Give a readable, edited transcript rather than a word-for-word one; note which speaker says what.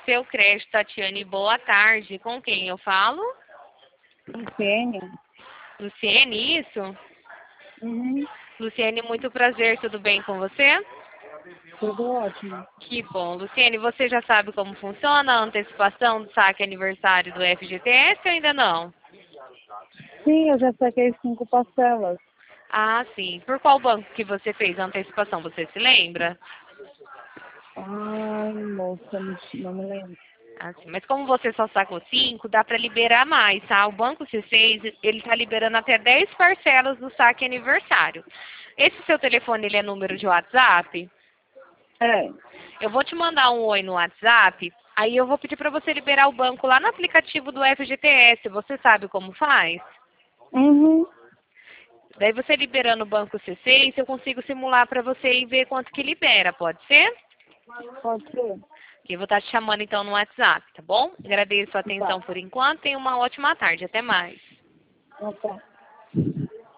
Speaker 1: seu crédito, Tatiane. Boa tarde. Com quem eu falo?
Speaker 2: Luciene?
Speaker 1: Luciene, isso?
Speaker 2: Uhum.
Speaker 1: Luciene, muito prazer. Tudo bem com você?
Speaker 2: Tudo ótimo.
Speaker 1: Que bom. Luciene, você já sabe como funciona a antecipação do saque aniversário do FGTS ou ainda não?
Speaker 2: Sim, eu já saquei 5 parcelas.
Speaker 1: Ah, sim. Por qual banco que você fez a antecipação? Você se lembra?
Speaker 2: Ai, moça, não me lembro.
Speaker 1: Assim, mas como você só sacou 5, dá para liberar mais, tá? O Banco C6, ele tá liberando até 10 parcelas do saque aniversário. Esse seu telefone, ele é número de WhatsApp?
Speaker 2: É.
Speaker 1: Eu vou te mandar um oi no WhatsApp, aí eu vou pedir para você liberar o banco lá no aplicativo do FGTS. Você sabe como faz?
Speaker 2: Uhum.
Speaker 1: Daí você liberando o Banco C6, eu consigo simular para você e ver quanto que libera, pode ser?
Speaker 2: Pode ser.
Speaker 1: Eu vou estar te chamando então no WhatsApp, tá bom? Agradeço a
Speaker 2: Tá.
Speaker 1: atenção por enquanto. Tenha uma ótima tarde. Até mais.
Speaker 2: Ok.